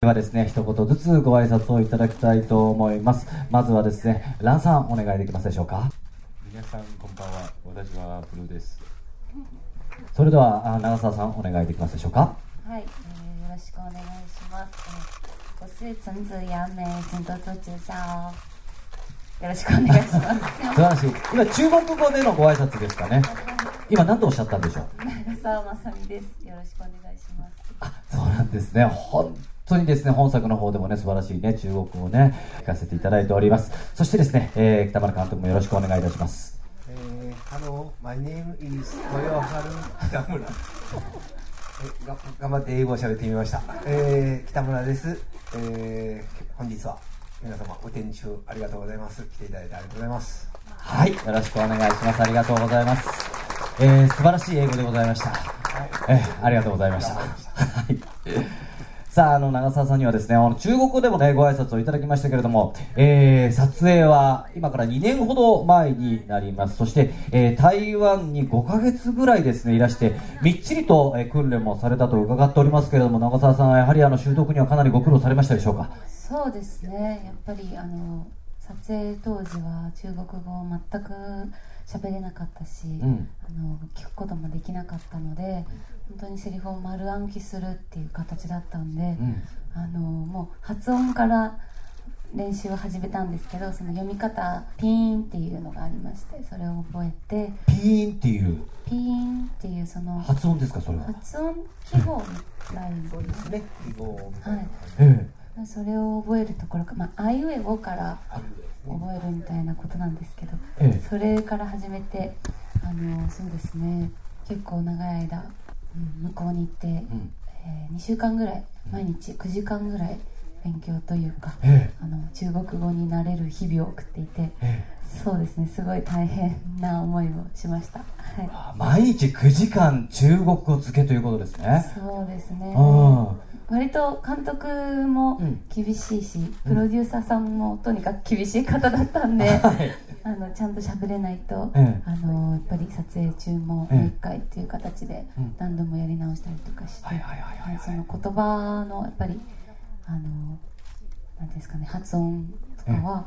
ではですね、一言ずつご挨拶をいただきたいと思います。まずはですね、ランさんお願いできますでしょうか。 皆さんこんばんは。私はブルーです。 それでは長澤さんお願いできますでしょうか。 はい、よろしくお願いします。我是陳子雅美，請多多指教哦。よろしくお願いします。 素晴らしい。今中国語でのご挨拶ですかね。今何とおっしゃったんでしょう。 長澤まさみです。よろしくお願いします。 あ、そうなんですね。本当にですね、本作の方でもね、素晴らしいね、中国語をね、聞かせていただいております。そしてですね、北村監督もよろしくお願いいたします。 Hello, my name is 豊春北村。頑張って英語を喋ってみました。北村です。本日は皆様ご展示ありがとうございます。来ていただいてありがとうございます。 はい、よろしくお願いします。ありがとうございます。素晴らしい英語でございました。ありがとうございました。はい。さあ、長澤さんにはですね、中国語でもね、ご挨拶をいただきましたけれども、撮影は今から2年ほど前になります。そして、台湾に5ヶ月ぐらいですね、いらして、みっちりと、訓練もされたと伺っておりますけれども、長澤さんはやはり習得にはかなりご苦労されましたでしょうか。 そうですね、やっぱり撮影当時は中国語を全く喋れなかったし、聞くこともできなかったので、本当にセリフを丸暗記するっていう形だったんで、もう発音から練習を始めたんですけど、その読み方ピーンっていうのがありまして、それを覚えて。 ピーンっていうその発音ですか。それは発音記号みたいですね。 記号はい、それを覚えるところか、あいうえおから覚えるみたいなことなんですけど、それから始めて、そうですね、結構長い間、向こうに行って、2週間ぐらい毎日9時間ぐらい勉強というか、中国語になれる日々を送っていて、そうですね、すごい大変な思いをしました。 毎日9時間中国語漬けということですね。 そうですね。割と監督も厳しいし、プロデューサーさんもとにかく厳しい方だったんで、ちゃんと喋れないと、やっぱり撮影中も1回っていう形で何度もやり直したりとかして、その言葉のやっぱりなんですかね、発音とかは、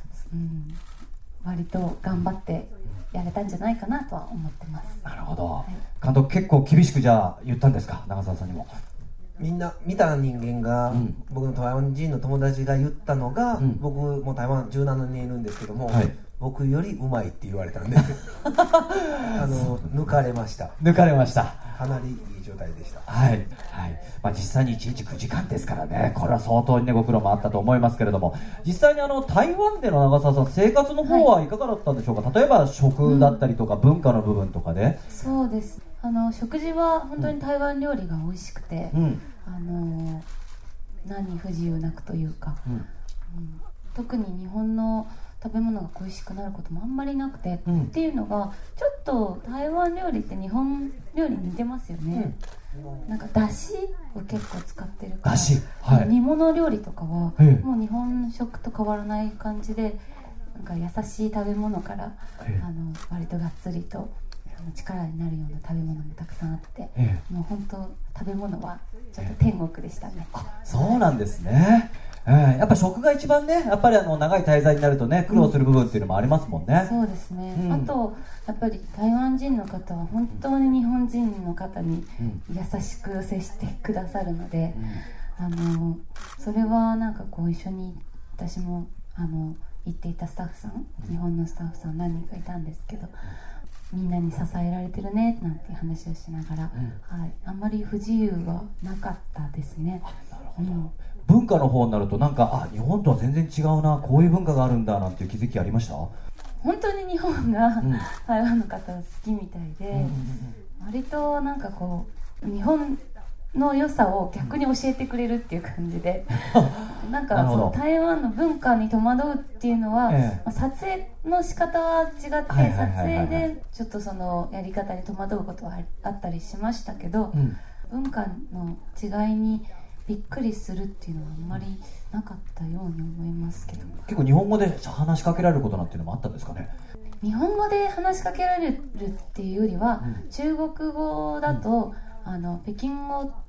割と頑張ってやれたんじゃないかなとは思ってます。 なるほど。監督結構厳しくじゃあ言ったんですか、長澤さんにも。 みんな見た人間が、僕の台湾人の友達が言ったのが、僕も台湾17年いるんですけども、僕よりうまいって言われたんで抜かれました。かなりいい状態でした。 実際に1日9時間ですからね、これは相当にね、ご苦労もあったと思いますけれども、実際に台湾での長澤さん、生活の方はいかがだったんでしょうか。例えば食だったりとか、文化の部分とかで。 そうです、食事は本当に台湾料理が美味しくて、何不自由なくというか、特に日本の食べ物が恋しくなることもあんまりなくて、っていうのがちょっと台湾料理って日本料理に似てますよね。なんかだしを結構使ってるから、煮物料理とかはもう日本食と変わらない感じで、なんか優しい食べ物から、割とがっつりと力になるような食べ物もたくさんあって、もう本当食べ物はちょっと天国でしたね。 そうなんですね。やっぱ食が一番ね、やっぱり長い滞在になるとね、苦労する部分っていうのもありますもんね。 そうですね、あとやっぱり台湾人の方は本当に日本人の方に優しく接してくださるので、それはなんかこう一緒に私も行っていたスタッフさん、日本のスタッフさん何人かいたんですけど、みんなに支えられてるねなんていう話をしながら、あんまり不自由はなかったですね。 なるほど。文化の方になるとなんか日本とは全然違うな、こういう文化があるんだなんていう気づきありました？ 本当に日本が、台湾の方を好きみたいで、割となんかこう日本の良さを逆に教えてくれるっていう感じでなんかその台湾の文化に戸惑うっていうのは、撮影の仕方は違って、撮影でちょっとそのやり方に戸惑うことはあったりしましたけど、文化の違いにびっくりするっていうのはあんまりなかったように思いますけど。 結構日本語で話しかけられることなんていうのもあったんですかね。 日本語で話しかけられるっていうよりは、中国語だと、北京語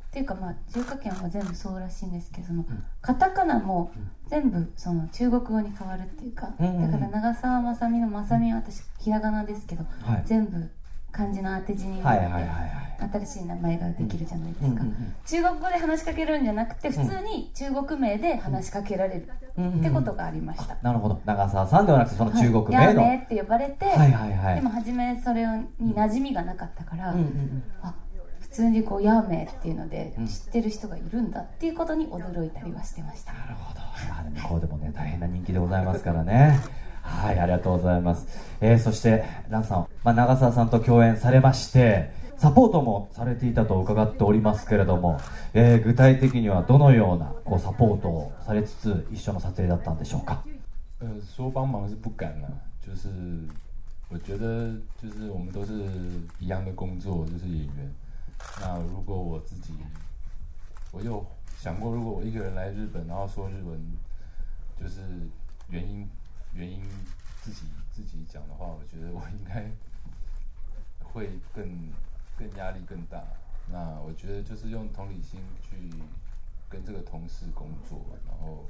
っていうかまあ中華圏は全部そうらしいんですけど、そのカタカナも全部その中国語に変わるっていうか、だから長澤まさみのまさみは私ひらがなですけど、全部漢字の当て字になって新しい名前ができるじゃないですか。中国語で話しかけるんじゃなくて普通に中国名で話しかけられるってことがありました。 なるほど、長澤さんではなくてその中国名の、 ヤーメーって呼ばれて、でも初めそれに馴染みがなかったから、あ、普通にこうヤーメーっていうので知ってる人がいるんだっていうことに驚いたりはしてました。 なるほど。向こうでもね大変な人気でございますからね。はい、ありがとうございます。そしてランさん、長澤さんと共演されましてサポートもされていたと伺っておりますけれども、具体的にはどのようなこうサポートをされつつ一緒の撮影だったんでしょうか。 说帮忙是不敢啦，就是我觉得就是我们都是一样的工作，就是演员。那如果我自己，我有想过，如果我一个人来日本，然后说日文，就是原因自己讲的话，我觉得我应该会更压力更大。那我觉得就是用同理心去跟这个同事工作，然后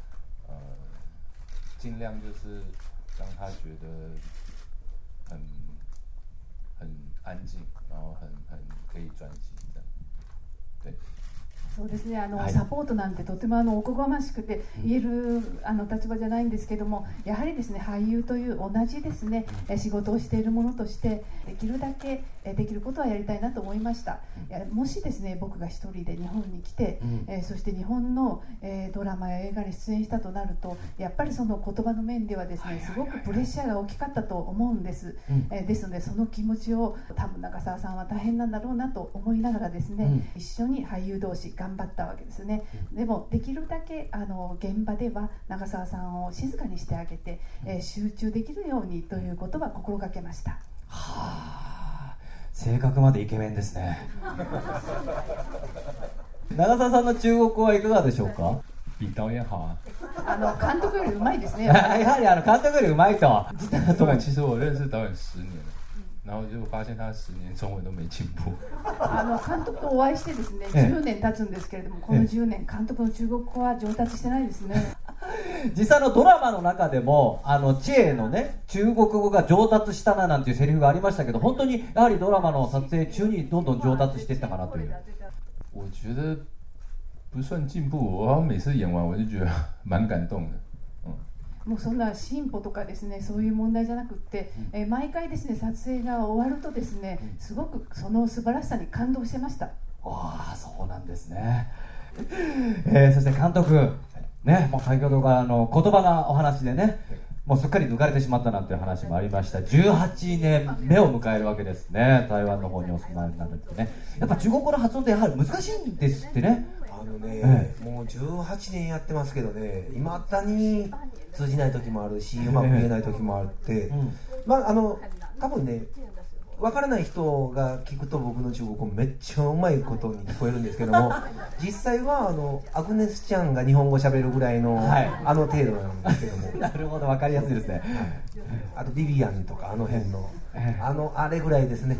尽量就是让他觉得很安静，然后很可以专心这样。对。 そうですね、サポートなんてとてもおこがましくて言える立場じゃないんですけども、やはりですね俳優という同じですね仕事をしているものとしてできるだけできることはやりたいなと思いました。もしですね僕が一人で日本に来て、そして日本のドラマや映画に出演したとなると、やっぱりその言葉の面ではですねすごくプレッシャーが大きかったと思うんです。ですのでその気持ちを多分長澤さんは大変なんだろうなと思いながらですね、一緒に俳優同士頑張ったわけですね。でもできるだけ現場では長澤さんを静かにしてあげて、集中できるようにということは心がけました。 はあ、性格までイケメンですね。長澤さんの中国語はいかがでしょうか。 比导演好あ。監督よりうまいですね。 やはり監督よりうまいと。 其实我认识导演10年了。然後就發現他10年中文都沒進步。 監督とお会いしてですね10年経つんですけれども、この10年監督の中国語は上達してないですね。 実際のドラマの中でも知恵のね中国語が上達したななんていうセリフがありましたけど、本当にやはりドラマの撮影中にどんどん上達していったかなという。 我覺得不算進步，我每次演完我就覺得蠻感動的。 もうそんな進歩とかですねそういう問題じゃなくって、毎回ですね撮影が終わるとですねすごくその素晴らしさに感動してました。 ああ、そうなんですね。そして監督ね、もう先ほどから言葉のお話でねもうすっかり抜かれてしまったなんていう話もありました。18年目を迎えるわけですね。台湾の方にお住まいになるってね、やっぱ中国語の発音ってやはり難しいんですってね。 もう18年やってますけどね、いまだに通じない時もあるし、うまく言えない時もあって、多分ね分からない人が聞くと僕の中国語めっちゃうまいことに聞こえるんですけども、実際はアグネスちゃんが日本語喋るぐらいの、程度なんですけども。 なるほど、分かりやすいですね。 あとビビアンとか辺のあれぐらいですね。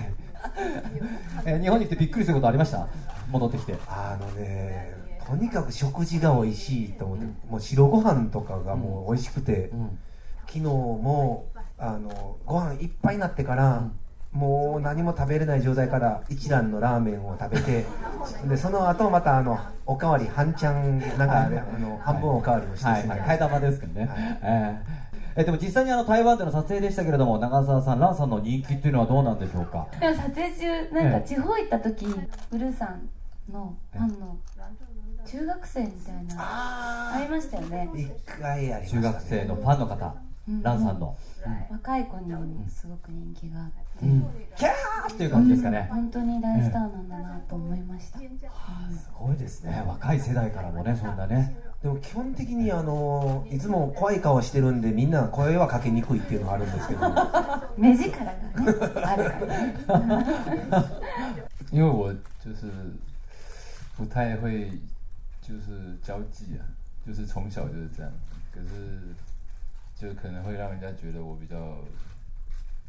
日本に来てびっくりすることありました？戻ってきて。 とにかく食事が美味しいと思って、もう白ご飯とかがもう美味しくて、昨日もご飯いっぱいになってから、もう何も食べれない状態から一蘭のラーメンを食べて、でその後またおかわり半チャンなんか半分おかわりをしてしまいました。 替え玉ですけどね。でも実際に台湾での撮影でしたけれども、長澤さん、ランさんの人気っていうのはどうなんでしょうか。 でも撮影中なんか地方行った時、ブルーさんのファンの中学生みたいなありましたよね。 一回ありましたね。 中学生のファンの方、ランさんの若い子にもすごく人気があって、 キャーっていう感じですかね。 本当に大スターなんだなと思いました。 すごいですね。若い世代からもね、そんなね。 でも基本的にいつも怖い顔してるんで、みんな声はかけにくいっていうのがあるんですけど目力がねあるからね。 因为我就是不太会就是交际啊，就是从小就是这样，可是就可能会让人家觉得我比较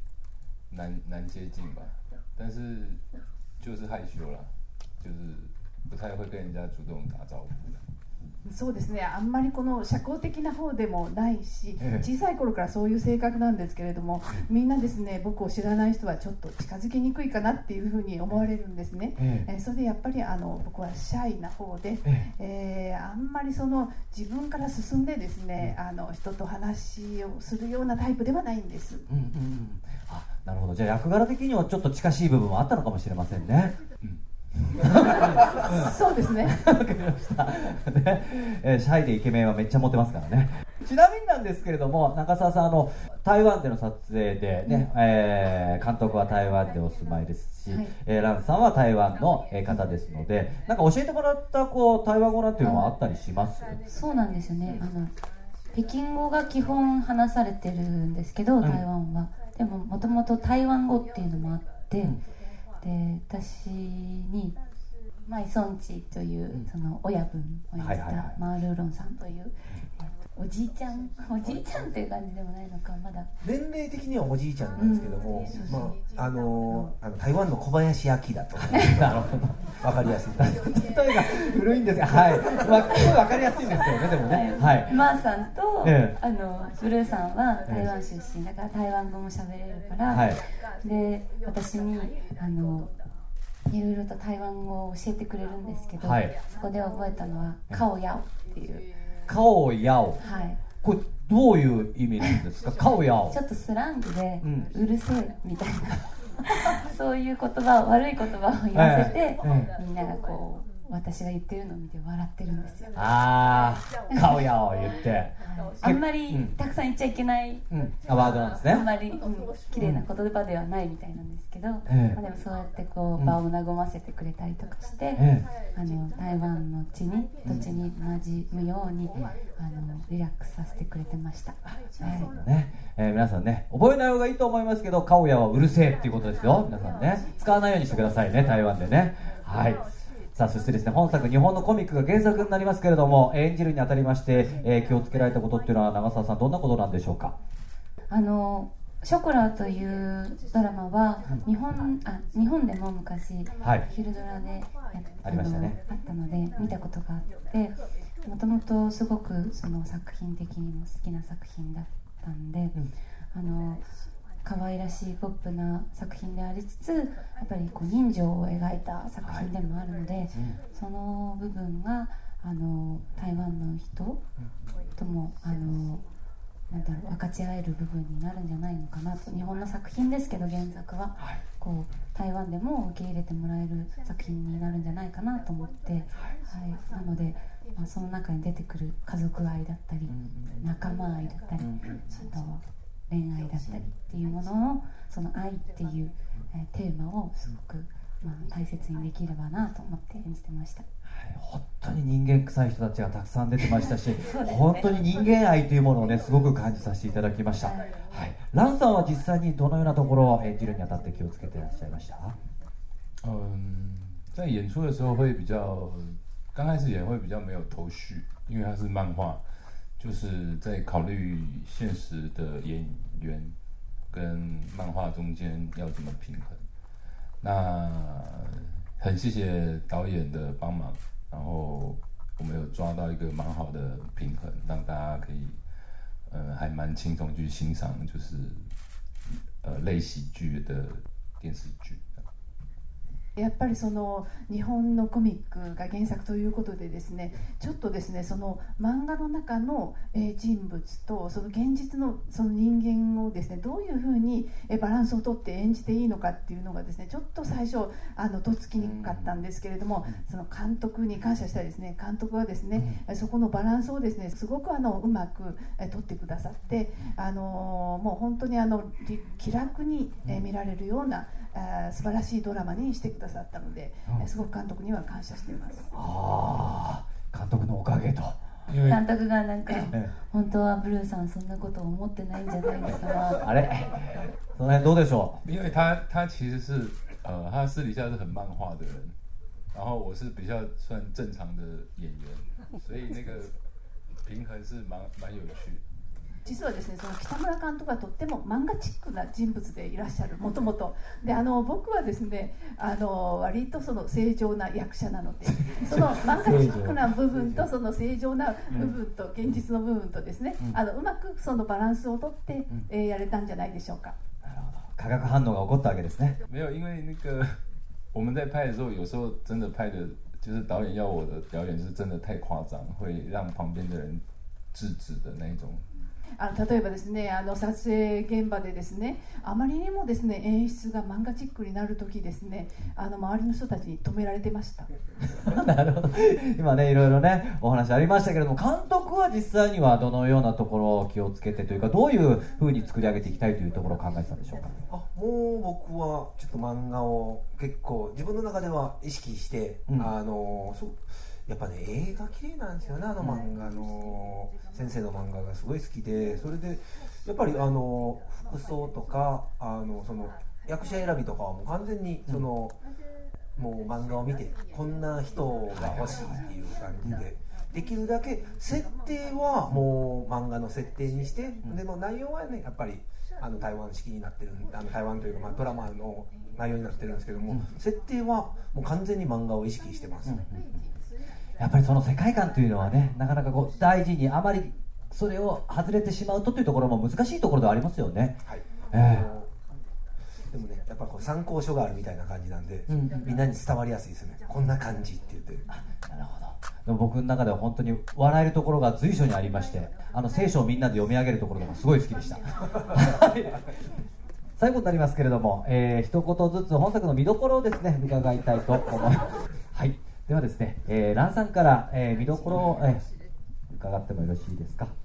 难接近吧，但是就是害羞啦，就是不太会跟人家主动打招呼的。 そうですね、あんまりこの社交的な方でもないし、小さい頃からそういう性格なんですけれども、みんなですね、僕を知らない人はちょっと近づきにくいかなっていうふうに思われるんですね。それでやっぱり僕はシャイな方で、あんまりその自分から進んでですね、人と話をするようなタイプではないんです。 あ、なるほど。じゃあ役柄的にはちょっと近しい部分もあったのかもしれませんね。 そうですね。 わかりましたね。シャイでイケメンはめっちゃモテますからね。ちなみになんですけれども、中澤さん台湾での撮影でね、監督は台湾でお住まいですし、ランさんは台湾の方ですので、なんか教えてもらった台湾語なんていうのはあったりします？ そうなんですよね。北京語が基本話されてるんですけど、台湾は。でももともと台湾語っていうのもあって。で私にマイソンチというその親分を演じたマールーロンさんというおじいちゃんっていう感じでもないのか、まだ年齢的にはおじいちゃんなんですけども、台湾の小林明だと分かりやすい例えが古いんですが、はい、すごい分かりやすいんですけどね。でもね、はい、 マーさんと、ブルーさんは台湾出身だから台湾語も喋れるから、で私にいろいろと台湾語を教えてくれるんですけど、そこで覚えたのはカオヤオっていう。 カオヤオ、これどういう意味なんですか？カオヤオ、 ちょっとスラングでうるせえみたいなそういう言葉、悪い言葉を言わせて、みんなが私が言ってるのを見て笑ってるんですよ。 ああ、カオヤオ言って、 あんまりたくさん言っちゃいけないワードなんですね。 あんまり綺麗な言葉ではないみたいなんですけど、でもそうやって場を和ませてくれたりとかして、台湾の土地に馴染むようにリラックスさせてくれてました。 皆さんね、覚えない方がいいと思いますけど、カオヤはうるせえっていうことですよ。皆さんね、使わないようにしてくださいね、台湾でね。はい。さあ、そしてですね、本作日本のコミックが原作になりますけれども、演じるにあたりまして、気をつけられたことっていうのは長澤さん、どんなことなんでしょうか？ ショコラというドラマは日本でも昔、昼ドラであったので見たことがあって、もともとすごくその作品的にも好きな作品だったんで、可愛らしいポップな作品でありつつ、やっぱり人情を描いた作品でもあるので、その部分が台湾の人とも分かち合える部分になるんじゃないのかなと。日本の作品ですけど原作は台湾でも受け入れてもらえる作品になるんじゃないかなと思って、なので、その中に出てくる家族愛だったり仲間愛だったり、あと恋愛だったりっていうものの、その愛っていうテーマをすごく大切にできればなと思って演じてました。 本当に人間臭い人たちがたくさん出てましたし、本当に人間愛というものをね、すごく感じさせていただきました。ランさんは実際にどのようなところを演じるにあたって気をつけていらっしゃいました？ 在演出的时候会比较，刚开始演会比较没有头绪，因为它是漫画，就是在考虑现实的演员跟漫画中间要怎么平衡。那很谢谢导演的帮忙，然后我们有抓到一个蛮好的平衡，让大家可以还蛮轻松去欣赏，就是类喜剧的电视剧。 やっぱりその日本のコミックが原作ということでですね、ちょっとですね、その漫画の中の人物とその現実のその人間をですね、どういうふうにバランスをとって演じていいのかっていうのがですね、ちょっと最初とっつきにくかったんですけれども、その監督に感謝したいですね。監督はですね、そこのバランスをですね、すごくうまく取ってくださって、もう本当に気楽に見られるような素晴らしいドラマにしてくださったので、すごく監督には感謝しています。 監督のおかげと。 監督が本当はブルーさんそんなことを思ってないんじゃないのかな。 あれ、その辺どうでしょう？因为他其实是他私底下是很漫画的人，然后我是比较算正常的演员，所以那个平衡是蛮有趣的。 実はですねその北村監督はとっても漫画チックな人物でいらっしゃる、もともとで僕はですね割とその正常な役者なのでその漫画チックな部分とその正常な部分と現実の部分とですね、うまくそのバランスをとって、やれたんじゃないでしょうか。 なるほど、化学反応が起こったわけですね。 没有，因为那个我们在拍的时候，有时候真的拍的，就是导演要我的表演是真的太夸张，会让旁边的人制止的那种。 例えばですね撮影現場でですねあまりにもですね演出が漫画チックになるときですね周りの人たちに止められてました。 なるほど、今ねいろいろねお話ありましたけれども、監督は実際にはどのようなところを気をつけてというか、どういうふうに作り上げていきたいというところを考えてたんでしょうか。 もう僕はちょっと漫画を結構自分の中では意識して、やっぱね映画綺麗なんですよね。漫画の先生の漫画がすごい好きで、それでやっぱり服装とかその役者選びとかはもう完全にその、もう漫画を見てこんな人が欲しいっていう感じで、できるだけ設定はもう漫画の設定にして、でも内容はねやっぱり台湾式になってる、台湾というか、ドラマの内容になってるんですけども、設定はもう完全に漫画を意識してます。 やっぱりその世界観というのはね、なかなかこう大事に、あまりそれを外れてしまうとというところも難しいところではありますよね。 はい、でもねやっぱこう参考書があるみたいな感じなんで、みんなに伝わりやすいですね。こんな感じって言って。 なるほど。でも僕の中では本当に笑えるところが随所にありまして、聖書をみんなで読み上げるところがすごい好きでした。最後になりますけれども、一言ずつ本作の見どころをですね伺いたいと思います。はい、ではですね、蘭さんから、見どころを、伺ってもよろしいですか。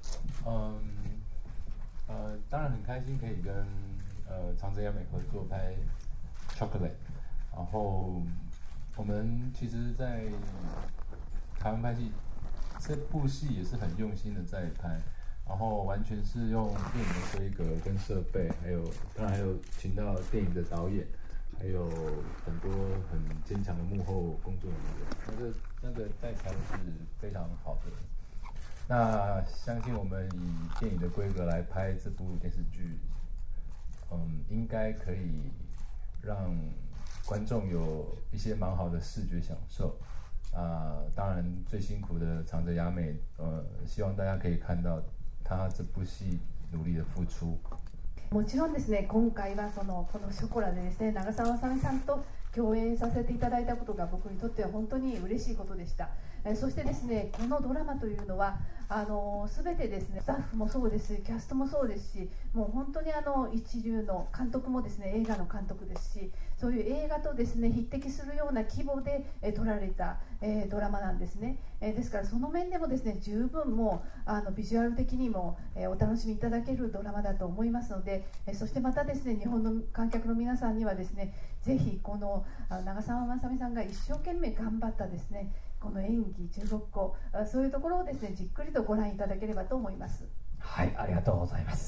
当然很开心可以跟长泽雅美合作拍 Chocolate， 然后我们其实在台湾拍戏，这部戏也是很用心的在拍，然后完全是用电影的规格跟设备，还有当然还有请到电影的导演，还有很多很坚强的幕后工作人员，那个带起来是非常好的。那相信我们以电影的规格来拍这部电视剧，应该可以让观众有一些蛮好的视觉享受。当然最辛苦的长泽雅美，希望大家可以看到她这部戏努力的付出。 もちろんですね、今回はこのショコラでですね、長澤まさみさんと共演させていただいたことが僕にとっては本当に嬉しいことでした。そしてですね、このドラマというのは全てですね、スタッフもそうですし、キャストもそうですし、もう本当に一流の監督もですね、映画の監督ですし、そういう映画とですね匹敵するような規模で撮られたドラマなんですね。ですからその面でもですね、十分もうビジュアル的にもお楽しみいただけるドラマだと思いますので、そしてまたですね、日本の観客の皆さんにはですね、ぜひこの長澤まさみさんが一生懸命頑張ったですね、この演技、中国語、そういうところをですね、じっくりとご覧いただければと思います。 はい、ありがとうございます。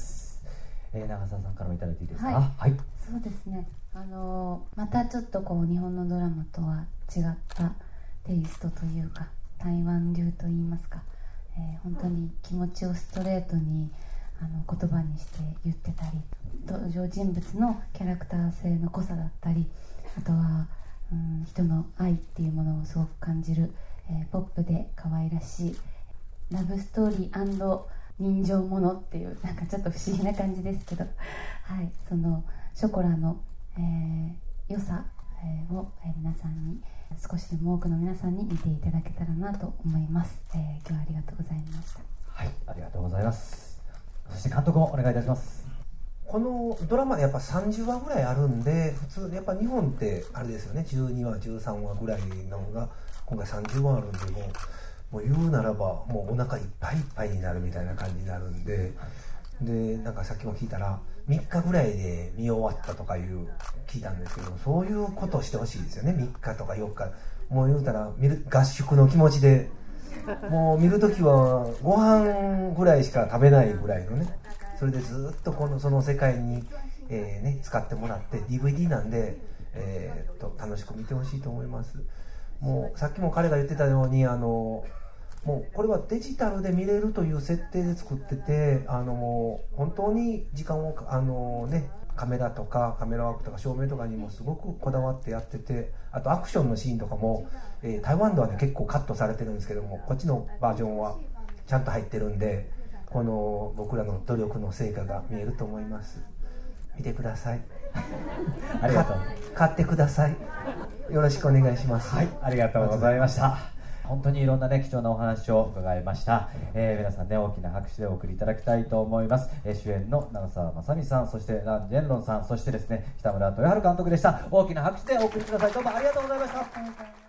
長澤さんからもいただいていいですか。 はい、そうですね。またちょっとこう日本のドラマとは違ったテイストというか、台湾流といいますか、本当に気持ちをストレートに言葉にして言ってたり、登場人物のキャラクター性の濃さだったり、あとは人の愛っていうものをすごく感じる、ポップで可愛らしいラブストーリー&人情ものっていう、なんかちょっと不思議な感じですけど、はい、そのショコラの、良さ、を、皆さんに、少しでも多くの皆さんに見ていただけたらなと思います。今日はありがとうございました。 はい、ありがとうございます。そして監督もお願いいたします。 このドラマやっぱ30話ぐらいあるんで、普通やっぱ日本ってあれですよね、12話13話ぐらいのが今回30話あるんで、もう言うならばもうお腹いっぱいいっぱいになるみたいな感じになるんで、なんかさっきも聞いたら3日ぐらいで見終わったとか聞いたんですけど、そういうことをしてほしいですよね。3日とか4日、もう言うたら合宿の気持ちで、もう見るときはご飯ぐらいしか食べないぐらいのね、それでずっとその世界に、使ってもらって、 DVD なんで、楽しく見てほしいと思います。もうさっきも彼が言ってたようにもうこれはデジタルで見れるという設定で作ってて、もう本当に時間をカメラとかカメラワークとか照明とかにもすごくこだわってやってて、あとアクションのシーンとかも、台湾ではね結構カットされてるんですけども、こっちのバージョンはちゃんと入ってるんで、この僕らの努力の成果が見えると思います。見てください。 ありがとう。 買ってください。よろしくお願いします。 はい、ありがとうございました。本当にいろんな貴重なお話を伺いました。皆さん大きな拍手でお送りいただきたいと思います。主演の長澤まさみさん、そしてラン・ジェンロンさん、そして北村豊春監督でした。大きな拍手でお送りください。どうもありがとうございました。